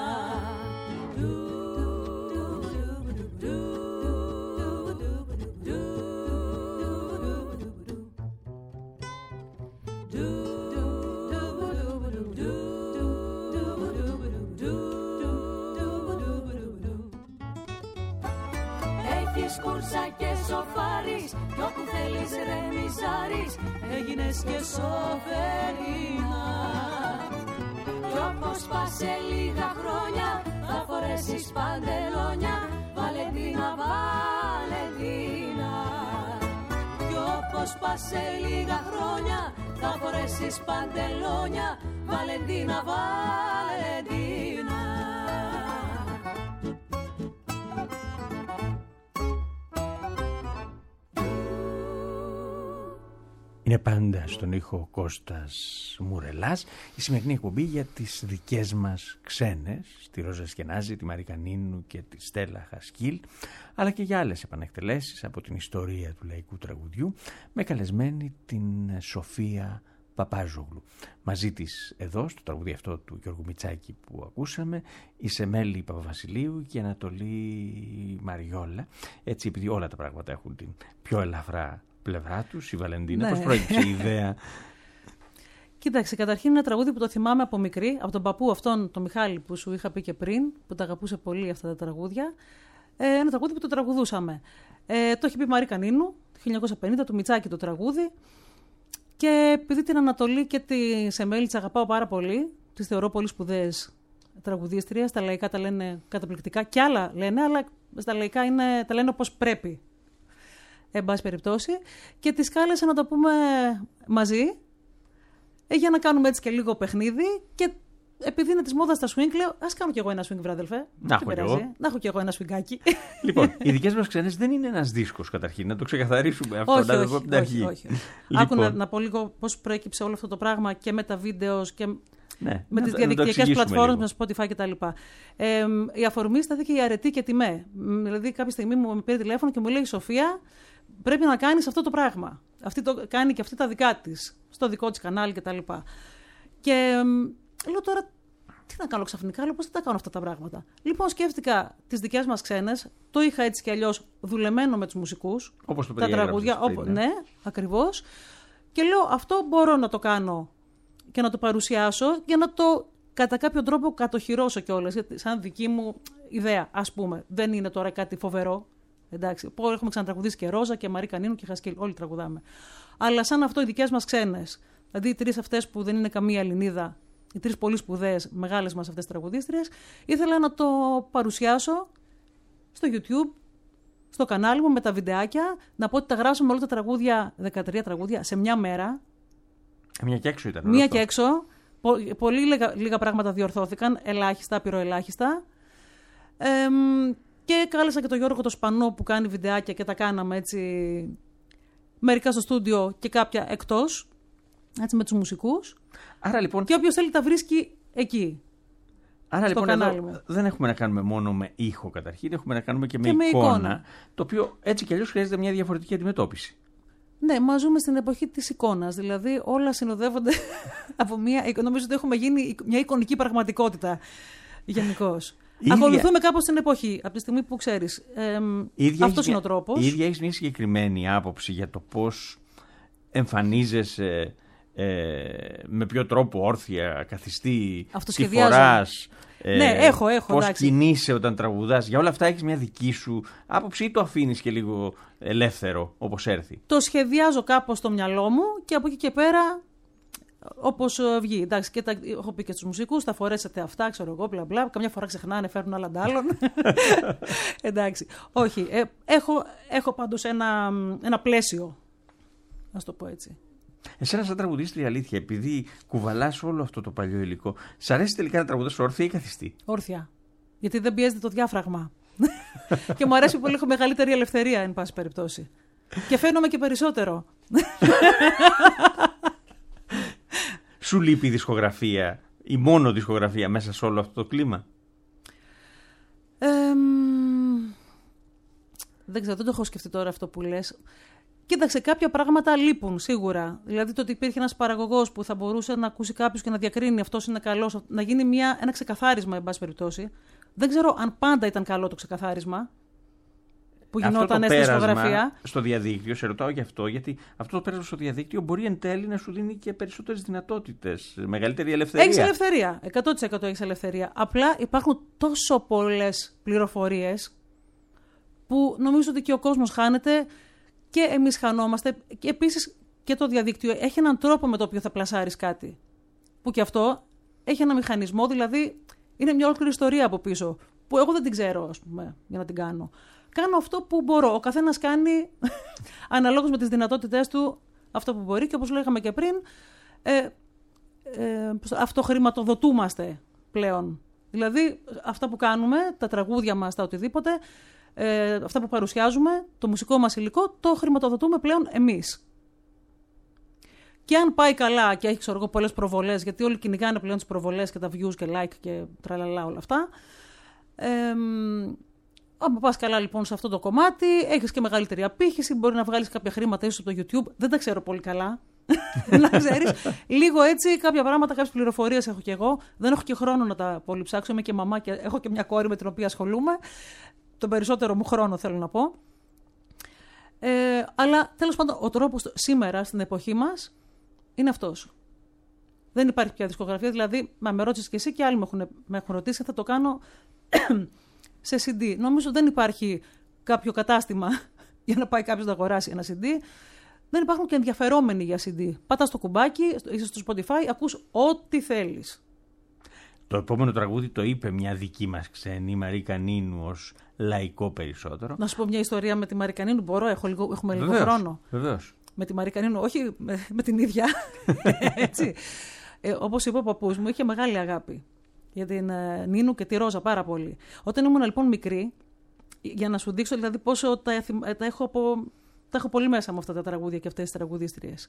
S4: Έχεις κούρσα και σοφάρεις, κι όπου θέλεις ρεμιζάρεις, έγινες και σοφερίνα. Κι όπως πας σε λίγα χρόνια θα φορέσεις παντελόνια, Βαλεντίνα, Βαλεντίνα. Κι όπως πας σε λίγα χρόνια θα φορέσεις παντελόνια, Βαλεντίνα, Βαλεντίνα.
S3: Είναι πάντα στον ήχο ο Κώστας Μουρελάς. Η σημερινή εκπομπή για τις δικές μας ξένες, τη Ρόζα Σκενάζη, τη Μαρίκα Νίνου και τη Στέλλα Χασκίλ, αλλά και για άλλες επανεκτελέσεις από την ιστορία του λαϊκού τραγουδιού, με καλεσμένη την Σοφία Παπάζογλου. Μαζί της εδώ, στο τραγουδί αυτό του Γιώργου Μητσάκη που ακούσαμε, η Σεμέλη Παπαβασιλείου και η Ανατολή Μαριόλα. Έτσι, επειδή όλα τα πράγματα έχουν την πιο ελαφρά πλευρά τους, η Βαλεντίνα,
S5: Ναι.
S3: πώς προέκυψε η ιδέα?
S5: Κοίταξε, καταρχήν είναι ένα τραγούδι που το θυμάμαι από μικρή, από τον παππού αυτόν, τον Μιχάλη που σου είχα πει και πριν, που τα αγαπούσε πολύ αυτά τα τραγούδια. Ένα τραγούδι που το τραγουδούσαμε. Το έχει πει η Μαρίκα Νίνου, το 1950, του Μητσάκη το τραγούδι. Και επειδή την Ανατολή και τη Σεμέλη τις αγαπάω πάρα πολύ, τις θεωρώ πολύ σπουδαίες τραγουδίστριες, τα λαϊκά τα λένε καταπληκτικά, κι άλλα λένε, αλλά στα λαϊκά τα λένε όπως πρέπει. Εν πάση περιπτώσει, και τις κάλεσα να το πούμε μαζί, για να κάνουμε έτσι και λίγο παιχνίδι. Και επειδή είναι της μόδας τα swing, λέω, ας κάνω κι εγώ ένα swing, βράδελφε.
S3: Να
S5: έχω κι εγώ ένα swingάκι.
S3: Λοιπόν, οι δικές μας ξένες δεν είναι ένας δίσκος καταρχήν, να το ξεκαθαρίσουμε αυτό.
S5: Όχι,
S3: να το πω από την αρχή.
S5: όχι.
S3: Λοιπόν,
S5: Άκου να πω λίγο πώς προέκυψε όλο αυτό το πράγμα και με τα βίντεο και
S3: ναι,
S5: με τις διαδικτυακές πλατφόρμες, με Spotify κτλ. Η αφορμή στάθηκε η αρετή και τιμέ. Δηλαδή, κάποια στιγμή μου πήρε τηλέφωνο και μου λέει: Σοφία, πρέπει να κάνεις αυτό το πράγμα. Αυτή το κάνει και αυτή τα δικά της, στο δικό της κανάλι κτλ. Και λέω τώρα, τι να κάνω ξαφνικά, λέω, πώς θα τα κάνω αυτά τα πράγματα. Λοιπόν, σκέφτηκα τις δικές μας ξένες, το είχα έτσι κι αλλιώς δουλεμένο με τους μουσικούς.
S3: Όπως το
S5: τα τραγούδια,
S3: πριν,
S5: ναι, ακριβώς. Και λέω, αυτό μπορώ να το κάνω και να το παρουσιάσω για να το κατά κάποιο τρόπο κατοχυρώσω κιόλας. Γιατί σαν δική μου ιδέα, ας πούμε, δεν είναι τώρα κάτι φοβερό. Εντάξει, έχουμε ξανατραγουδήσει και Ρόζα και Μαρίκα Νίνου και Χασκίλ, όλοι τραγουδάμε. Αλλά σαν αυτό οι δικές μας ξένες, δηλαδή οι τρεις αυτές που δεν είναι καμία Ελληνίδα, οι τρεις πολύ σπουδαίες, μεγάλες μας αυτές τραγουδίστριες, ήθελα να το παρουσιάσω στο YouTube, στο κανάλι μου με τα βιντεάκια, να πω ότι τα γράψαμε όλα τα τραγούδια, 13 τραγούδια, σε μια μέρα.
S3: Μια και έξω ήταν.
S5: Μία και έξω. Πολύ λίγα πράγματα διορθώθηκαν, ελάχιστα, πυροελάχιστα. Και κάλεσα και τον Γιώργο το Σπανό που κάνει βιντεάκια και τα κάναμε έτσι μερικά στο στούντιο και κάποια εκτός, έτσι με τους μουσικούς.
S3: Άρα, λοιπόν,
S5: και όποιος θέλει τα βρίσκει εκεί.
S3: Άρα λοιπόν
S5: κανάλι
S3: εδώ
S5: μου.
S3: Δεν έχουμε να κάνουμε μόνο με ήχο καταρχήν, έχουμε να κάνουμε και με εικόνα, το οποίο έτσι κι αλλιώς χρειάζεται μια διαφορετική αντιμετώπιση.
S5: Ναι, μα ζούμε στην εποχή της εικόνας, δηλαδή όλα συνοδεύονται από νομίζω ότι έχουμε γίνει μια εικονική πραγματικότητα γενικώς. Ακολουθούμε κάπως την εποχή, από τη στιγμή που ξέρεις. Αυτός είναι ο τρόπος.
S3: Η ίδια έχεις μια συγκεκριμένη άποψη για το πώς εμφανίζεσαι, με ποιο τρόπο όρθια, καθιστή, τι φοράς,
S5: ναι, έχω,
S3: πώς κινείσαι όταν τραγουδάς. Για όλα αυτά έχεις μια δική σου άποψη ή το αφήνεις και λίγο ελεύθερο όπως έρθει?
S5: Το σχεδιάζω κάπως στο μυαλό μου και από εκεί και πέρα όπως βγει. Εντάξει, και έχω πει και στους μουσικούς, θα φορέσετε αυτά, ξέρω εγώ, μπλα μπλα. Καμιά φορά ξεχνάνε, φέρνουν άλλα ντάλλον. Εντάξει. Όχι. Έχω πάντως ένα πλαίσιο. Ας το πω έτσι.
S3: Εσένα, σαν τραγουδίστρια, αλήθεια, επειδή κουβαλάς όλο αυτό το παλιό υλικό, σ' αρέσει τελικά να τραγουδάς όρθια ή καθιστή?
S5: Όρθια. Γιατί δεν πιέζεται το διάφραγμα. Και μου αρέσει πολύ, έχω μεγαλύτερη ελευθερία, εν πάση περιπτώσει. Και φαίνομαι και περισσότερο.
S3: Σου λείπει η δισκογραφία, η μόνο δισκογραφία μέσα σε όλο αυτό το κλίμα?
S5: Δεν ξέρω, δεν το έχω σκεφτεί τώρα αυτό που λες. Κοίταξε, κάποια πράγματα λείπουν σίγουρα. Δηλαδή το ότι υπήρχε ένας παραγωγός που θα μπορούσε να ακούσει κάποιους και να διακρίνει αυτός είναι καλός, να γίνει ένα ξεκαθάρισμα, εν πάση περιπτώσει. Δεν ξέρω αν πάντα ήταν καλό το ξεκαθάρισμα που γινόταν στη δισκογραφία.
S3: Στο διαδίκτυο, σε ρωτάω γι' αυτό, γιατί αυτό το πέρασμα στο διαδίκτυο μπορεί εν τέλει να σου δίνει και περισσότερες δυνατότητες, μεγαλύτερη ελευθερία.
S5: Έχεις ελευθερία. 100% έχεις ελευθερία. Απλά υπάρχουν τόσο πολλές πληροφορίες που νομίζω ότι και ο κόσμος χάνεται. Και εμείς χανόμαστε. Και επίσης και το διαδίκτυο έχει έναν τρόπο με το οποίο θα πλασάρεις κάτι. Που και αυτό έχει ένα μηχανισμό, δηλαδή είναι μια ολόκληρη ιστορία από πίσω. Που εγώ δεν την ξέρω, ας πούμε, για να την κάνω. Κάνω αυτό που μπορώ. Ο καθένας κάνει αναλόγως με τις δυνατότητές του αυτό που μπορεί. Και όπως λέγαμε και πριν, αυτοχρηματοδοτούμαστε πλέον. Δηλαδή αυτά που κάνουμε, τα τραγούδια μας, τα οτιδήποτε. Αυτά που παρουσιάζουμε, το μουσικό μας υλικό, το χρηματοδοτούμε πλέον εμείς. Και αν πάει καλά και έχει, ξέρω εγώ, πολλές προβολές, γιατί όλοι κυνηγάνε πλέον τις προβολές και τα views και like και τραλαλά όλα αυτά. Αν πας καλά λοιπόν σε αυτό το κομμάτι, έχεις και μεγαλύτερη απήχηση, μπορεί να βγάλεις κάποια χρήματα ίσως από το YouTube. Δεν τα ξέρω πολύ καλά. Να ξέρεις. Λίγο έτσι, κάποια πράγματα, κάποιες πληροφορίες έχω κι εγώ. Δεν έχω και χρόνο να τα πολύ ψάξω. Είμαι και μαμά και έχω και μια κόρη με την οποία ασχολούμαι. Τον περισσότερο μου χρόνο θέλω να πω. Αλλά τέλος πάντων, ο τρόπος σήμερα στην εποχή μας είναι αυτός. Δεν υπάρχει πια δισκογραφία. Δηλαδή, με ρώτησες και εσύ και άλλοι με έχουν ρωτήσει, θα το κάνω σε CD. Νομίζω δεν υπάρχει κάποιο κατάστημα για να πάει κάποιος να αγοράσει ένα CD. Δεν υπάρχουν και ενδιαφερόμενοι για CD. Πατάς το κουμπάκι, είσαι στο Spotify, ακούς ό,τι θέλεις.
S3: Το επόμενο τραγούδι το είπε μια δική μας ξένη, Μαρή Κανίνου, ως λαϊκό περισσότερο.
S5: Να σου πω μια ιστορία με τη Μαρή Κανίνου, μπορώ, έχουμε λίγο χρόνο.
S3: Βεβαίως.
S5: Με τη Μαρή Κανίνου, όχι με την ίδια. Έτσι. Όπως είπε ο παππούς μου, είχε μεγάλη αγάπη για την Νίνου και τη Ρόζα πάρα πολύ. Όταν ήμουν λοιπόν μικρή, για να σου δείξω δηλαδή πόσο τα έχω πολύ μέσα με αυτά τα τραγούδια και αυτές τις τραγουδίστριες.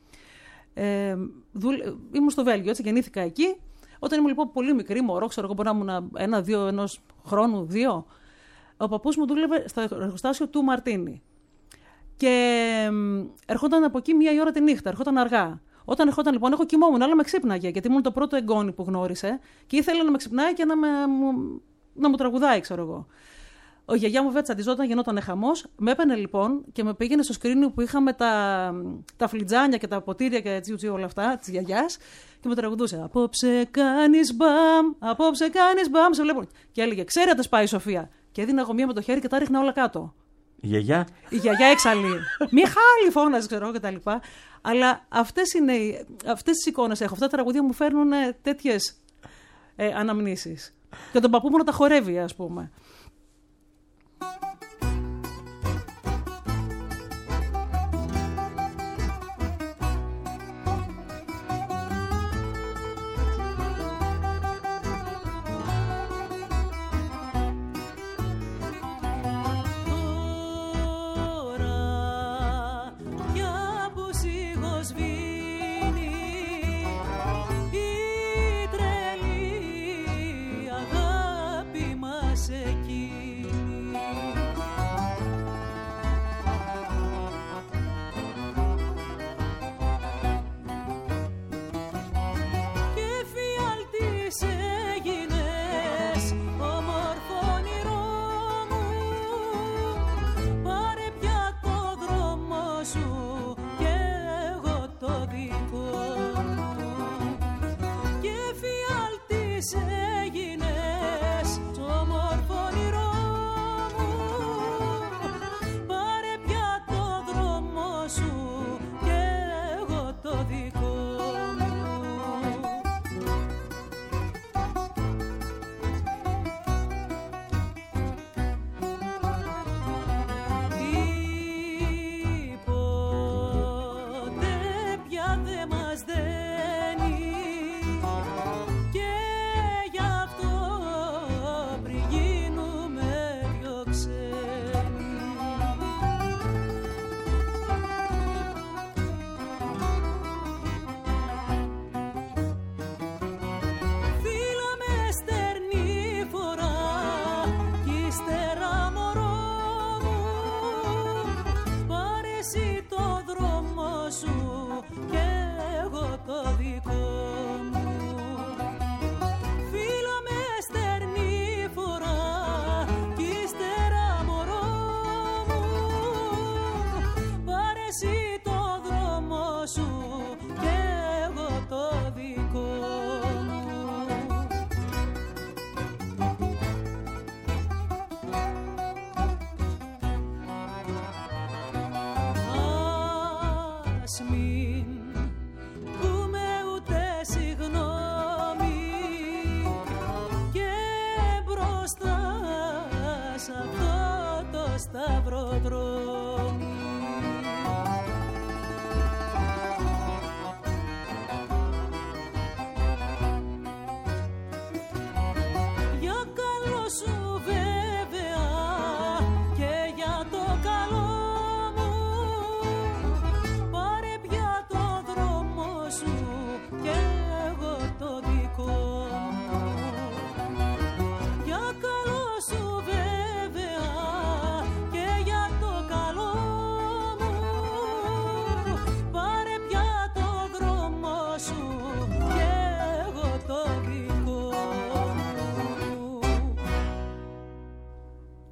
S5: Ήμουν στο Βέλγιο, έτσι, γεννήθηκα εκεί. Όταν ήμουν λοιπόν πολύ μικρή, μωρό, ξέρω εγώ, μπορεί να ήμουν ενός χρόνου, 2, ο παππούς μου δούλευε στο εργοστάσιο του Μαρτίνι. Και ερχόταν από εκεί 1 η ώρα τη νύχτα, ερχόταν αργά. Όταν ερχόταν λοιπόν, εγώ κοιμόμουν, αλλά με ξύπναγε, γιατί ήμουν το πρώτο εγγόνι που γνώρισε και ήθελε να με ξυπνάει και να μου τραγουδάει, ξέρω εγώ. Ο γιαγιά μου βέβαια τσαντιζόταν, γινόταν χαμός. Με έπαιρνε λοιπόν και με πήγαινε στο σκρίνιο που είχαμε τα φλιτζάνια και τα ποτήρια και τσιουτσί όλα αυτά της γιαγιάς και με τραγουδούσε. Απόψε κάνεις μπαμ, απόψε κάνεις μπαμ. Σε βλέπω. Και έλεγε, ξέρετε, σπάει η Σοφία. Και έδινα εγώ μία με το χέρι και τα ρίχνα όλα κάτω.
S3: Η γιαγιά.
S5: Η γιαγιά έξαλλη. Μιχάλη φώναζε, ξέρω εγώ κτλ. Αλλά αυτές τις εικόνες έχω. Αυτά τα τραγούδια μου φέρνουν τέτοιες αναμνήσεις. Και τον παππού μου να τα χορεύει, ας πούμε.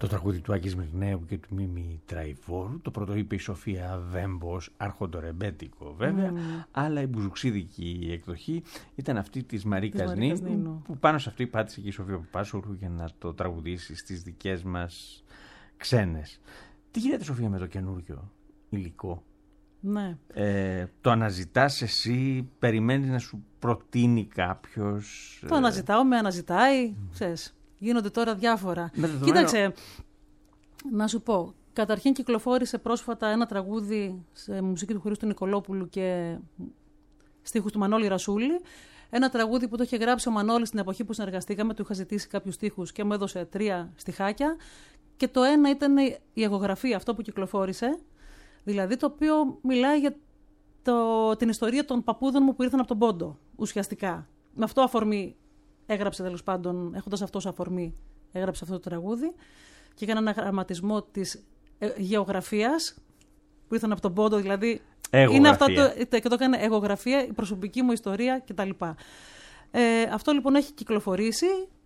S3: Το τραγούδι του Άκη Σμυρνέου και του Μίμη Τραϊφόρου. Το πρώτο είπε η Σοφία Βέμπος, άρχοντο-ρεμπέτικο βέβαια, αλλά η μπουζουξίδικη εκδοχή ήταν αυτή της Μαρίκας Νίνου, που πάνω σε αυτή πάτησε και η Σοφία Παπάσογλου για να το τραγουδήσει στις δικές μας ξένες. Τι γίνεται, Σοφία, με το καινούριο υλικό?
S5: Ναι.
S3: Το αναζητάς εσύ, περιμένεις να σου προτείνει κάποιος?
S5: Το αναζητάω, με αναζητάει, ξέρεις. Γίνονται τώρα διάφορα. Κοίταξε, να σου πω. Καταρχήν κυκλοφόρησε πρόσφατα ένα τραγούδι σε μουσική του Χρήστου Νικολόπουλου και στίχους του Μανώλη Ρασούλη. Ένα τραγούδι που το είχε γράψει ο Μανώλης στην εποχή που συνεργαστήκαμε. Του είχα ζητήσει κάποιους στίχους και μου έδωσε 3 στιχάκια. Και το ένα ήταν η εγγραφή, αυτό που κυκλοφόρησε. Δηλαδή το οποίο μιλάει για την ιστορία των παππούδων μου που ήρθαν από τον Πόντο, ουσιαστικά. Με αυτό αφορμή έγραψε, τέλος πάντων, έχοντας αυτό ως αφορμή, έγραψε αυτό το τραγούδι και έκανε ένα γραμματισμό της γεωγραφίας που ήρθαν από τον Πόντο, δηλαδή είναι αυτά και το έκανε εγγραφία, η προσωπική μου ιστορία κτλ. Αυτό λοιπόν έχει κυκλοφορήσει.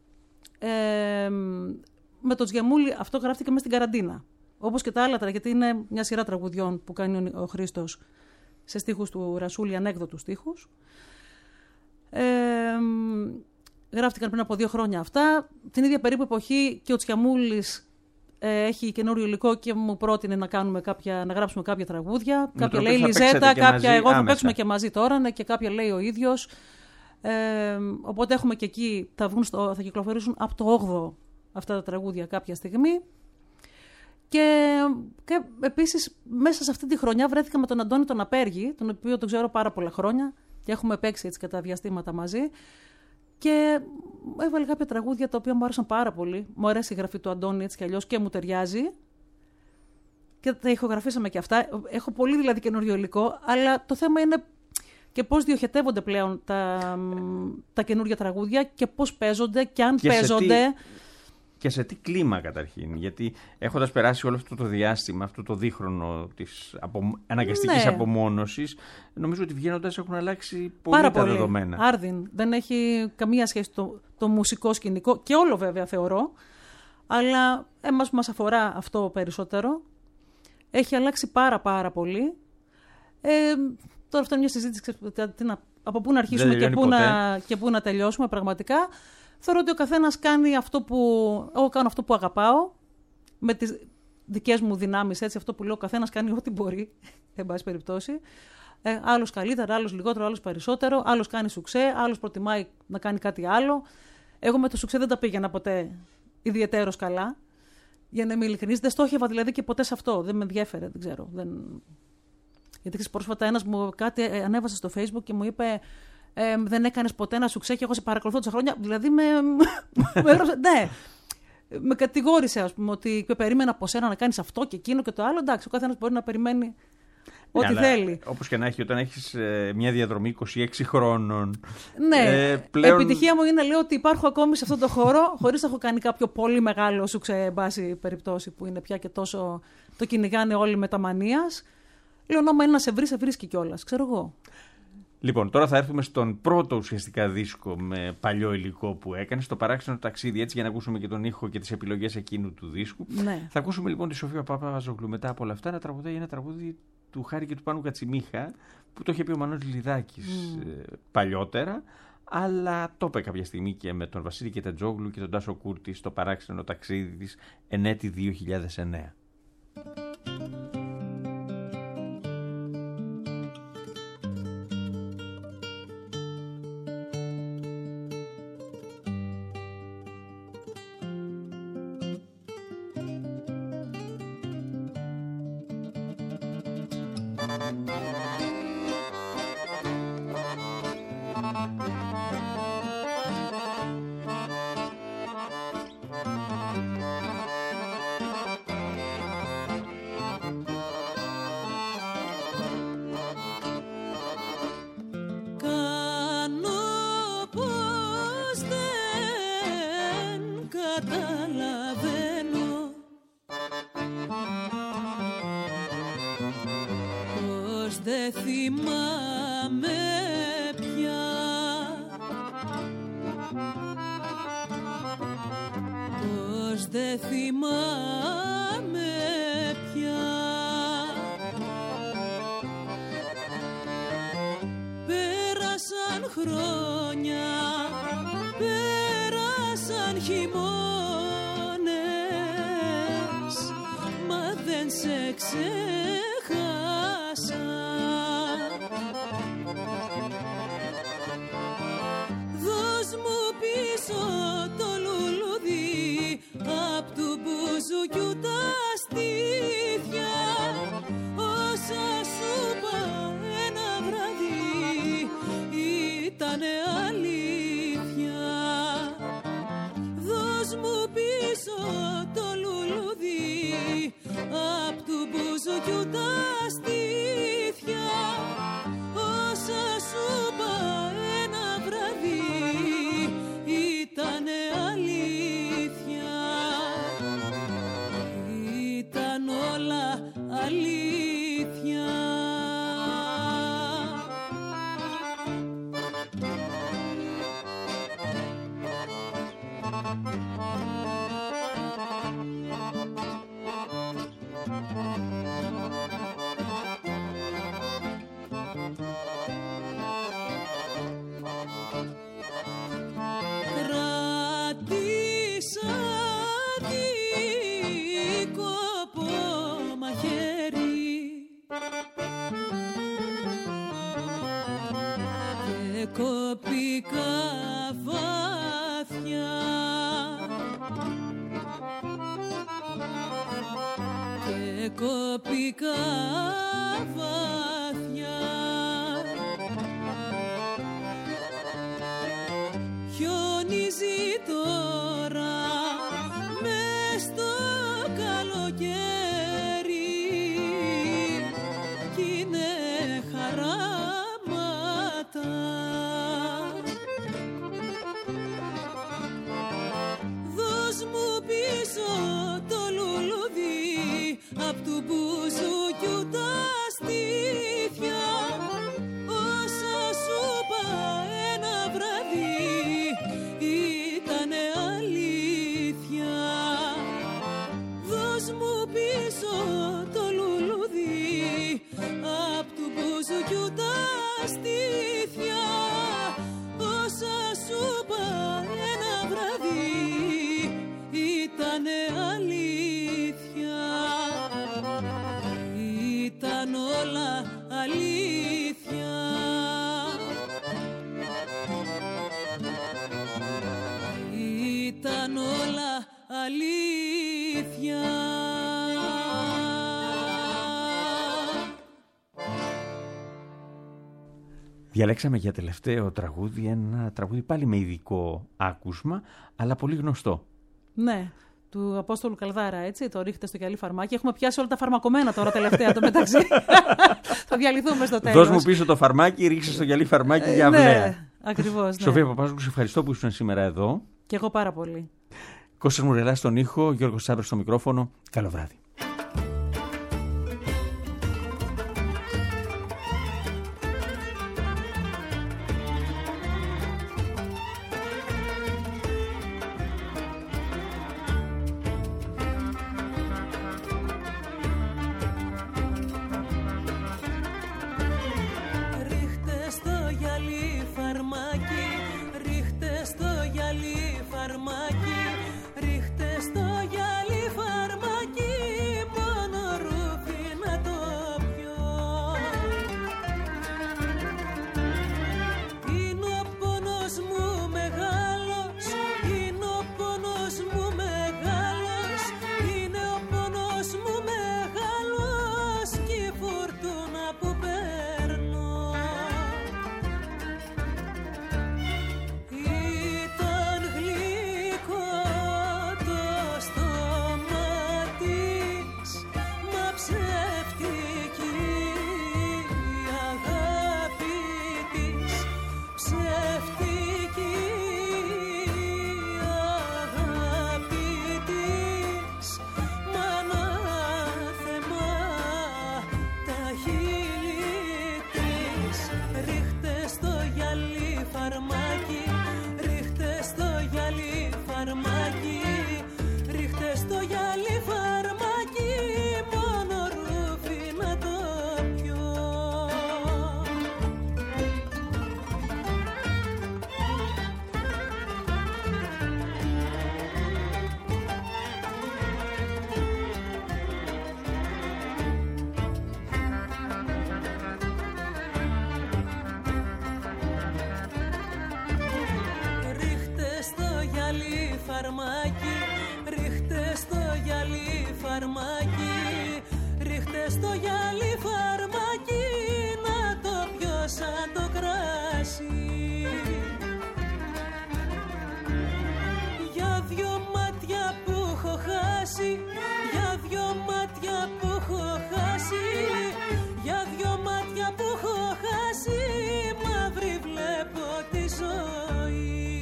S5: Με το Τζιαμούλη αυτό γράφτηκε μέσα στην καραντίνα. Όπως και τα άλλα, γιατί είναι μια σειρά τραγουδιών που κάνει ο Χρήστος σε στίχους του Ρασούλη, ανέκδοτους στίχους. Γράφτηκαν πριν από 2 χρόνια αυτά. Την ίδια περίπου εποχή και ο Τσιαμούλης έχει καινούριο υλικό και μου πρότεινε να γράψουμε κάποια τραγούδια. Κάποια λέει Λιζέτα, κάποια εγώ θα παίξουμε και μαζί τώρα, ναι, και κάποια λέει ο ίδιος. Οπότε έχουμε και εκεί, θα κυκλοφορήσουν από το 8ο αυτά τα τραγούδια κάποια στιγμή. Και επίσης μέσα σε αυτή τη χρονιά βρέθηκα με τον Αντώνη τον Απέργη, τον οποίο τον ξέρω πάρα πολλά χρόνια και έχουμε παίξει έτσι κατά διαστήματα μαζί. Και έβαλε κάποια τραγούδια τα οποία μου άρεσαν πάρα πολύ. Μου αρέσει η γραφή του Αντώνη έτσι κι αλλιώς και μου ταιριάζει. Και τα ηχογραφήσαμε και αυτά. Έχω πολύ δηλαδή καινούριο υλικό, αλλά το θέμα είναι και πώς διοχετεύονται πλέον τα καινούργια τραγούδια και πώς παίζονται και αν παίζονται.
S3: Και σε τι κλίμα καταρχήν, γιατί έχοντας περάσει όλο αυτό το διάστημα, αυτό το δίχρονο της αναγκαστικής απομόνωσης, νομίζω ότι βγαίνοντας έχουν αλλάξει πολύ τα δεδομένα.
S5: Άρδιν, δεν έχει καμία σχέση το μουσικό σκηνικό και όλο βέβαια θεωρώ, αλλά εμάς που μας αφορά αυτό περισσότερο, έχει αλλάξει πάρα πολύ. Τώρα αυτό είναι μια συζήτηση, από πού να αρχίσουμε και πού να τελειώσουμε πραγματικά. Θεωρώ ότι ο καθένας κάνει αυτό που... Εγώ κάνω αυτό που αγαπάω, με τις δικές μου δυνάμεις, έτσι, αυτό που λέω, ο καθένας κάνει ό,τι μπορεί, εν πάση περιπτώσει. Άλλος καλύτερα, άλλος λιγότερο, άλλος περισσότερο, άλλος κάνει σουξέ, άλλος προτιμάει να κάνει κάτι άλλο. Εγώ με το σουξέ δεν τα πήγαινα ποτέ ιδιαιτέρως καλά, για να είμαι ειλικρινής. Δεν στόχευα δηλαδή και ποτέ σε αυτό, δεν με ενδιέφερε, δεν ξέρω. Γιατί πρόσφατα ένας μου κάτι ανέβασε στο Facebook και μου είπε... δεν έκανες ποτέ ένα σουξέ και εγώ σε παρακολουθώ τόσα χρόνια. Δηλαδή ναι, με κατηγόρησε, ας πούμε, ότι περίμενα από σένα να κάνεις αυτό και εκείνο και το άλλο. Εντάξει, ο καθένας μπορεί να περιμένει ό,τι θέλει.
S3: Όπως και να έχει, όταν έχεις μια διαδρομή 26 χρόνων.
S5: Ναι, πλέον... επιτυχία μου είναι, λέω, ότι υπάρχω ακόμη σε αυτόν τον χώρο, χωρίς να έχω κάνει κάποιο πολύ μεγάλο σουξέ, εν πάση περιπτώσει, που είναι πια και τόσο. Το κυνηγάνε όλοι με τα μανίας. Λέω, νόμα είναι να σε βρίσκει κιόλας, ξέρω εγώ.
S3: Λοιπόν, τώρα θα έρθουμε στον πρώτο ουσιαστικά δίσκο με παλιό υλικό που έκανε, στο Παράξενο Ταξίδι, έτσι, για να ακούσουμε και τον ήχο και τις επιλογές εκείνου του δίσκου. Ναι. Θα ακούσουμε λοιπόν τη Σοφία Παπάζογλου μετά από όλα αυτά να τραγουδάει ένα τραγούδι του Χάρη και του Πάνου Κατσιμίχα, που το είχε πει ο Μανώλης Λιδάκης παλιότερα, αλλά το είπε κάποια στιγμή και με τον Βασίλη Κετατζόγλου και τον Τάσο Κούρτη στο Παράξενο Ταξίδι της εν έτη 2009.
S4: Δε θυμάμαι πια πως πως δεν θυμάμαι πια. Πέρασαν χρόνια, πέρασαν χειμώνες, μα δεν σε ξέχασα. Δώσ' μου πίσω το λουλούδι απ' του μπουζουκιού τα στήθια. Όσα σου είπα ένα βράδυ ήτανε αλήθεια. Δώσ' μου πίσω το λουλούδι απ' του μπουζουκιού τα στήθια. Όσα σου είπα ένα βράδυ ήτανε αλήθεια. Ήταν όλα αλήθεια. Κράτησα δίκοπο μαχαίρι και κοπήκα βάθια και κοπήκα βάθια. Χιονίζει τώρα μες στο καλοκαίρι κι είναι χαράματα. Δώσ' μου πίσω το λουλούδι απ' του μπουζουκιού τα στήθια. Όσα σου είπα ένα βράδυ ήτανε αλήθεια. Δώσ' μου πίσω το λουλούδι απ' του μπουζουκιού τα στήθια. Όσα σου είπα ένα βράδυ ήτανε αλήθεια. Ήταν όλα αλήθεια. Ήταν όλα αλήθεια.
S3: Διαλέξαμε για τελευταίο τραγούδι ένα τραγούδι πάλι με ειδικό άκουσμα, αλλά πολύ γνωστό.
S5: Ναι, του Απόστολου Καλδάρα, έτσι, το ρίχτε στο γυαλί φαρμάκι. Έχουμε πιάσει όλα τα φαρμακομένα τώρα τελευταία το μεταξύ. Θα διαλυθούμε στο τέλος.
S3: Δώσ' μου πίσω το φαρμάκι, ρίξε στο γυαλί φαρμάκι για αυλαία.
S5: Ναι, ακριβώς. Ναι.
S3: Σοφία Παπάζογλου, σε ευχαριστώ που ήσουν σήμερα εδώ.
S5: Και εγώ πάρα πολύ.
S3: Κώστας Μουρελάς στον ήχο, Γιώργος Σάμπρας στο μικρόφωνο. Καλό βράδυ.
S4: Ρίχτε στο γυαλί φαρμάκι, ρίχτε στο γυαλί φαρμάκι, ρίχτε στο γυαλί φαρμάκι. στο γυαλί φαρμακί να το πιω σαν το κράσι. Για δυο μάτια που έχω χάσει, για δυο μάτια που έχω χάσει, για δυο μάτια που έχω χάσει, μαύρη βλέπω τη ζωή.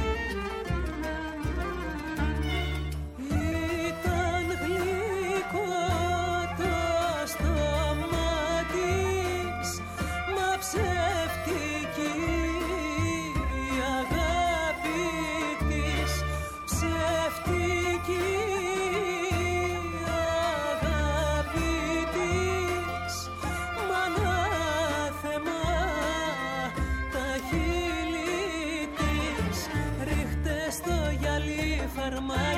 S4: Ήταν γλυκό το στόμα της, μα ψεύτικη η αγάπη της, ψεύτικη η αγάπη της, μ' ανάθεμα τα χείλη της, ρίχτε στο γυαλί φαρμάκι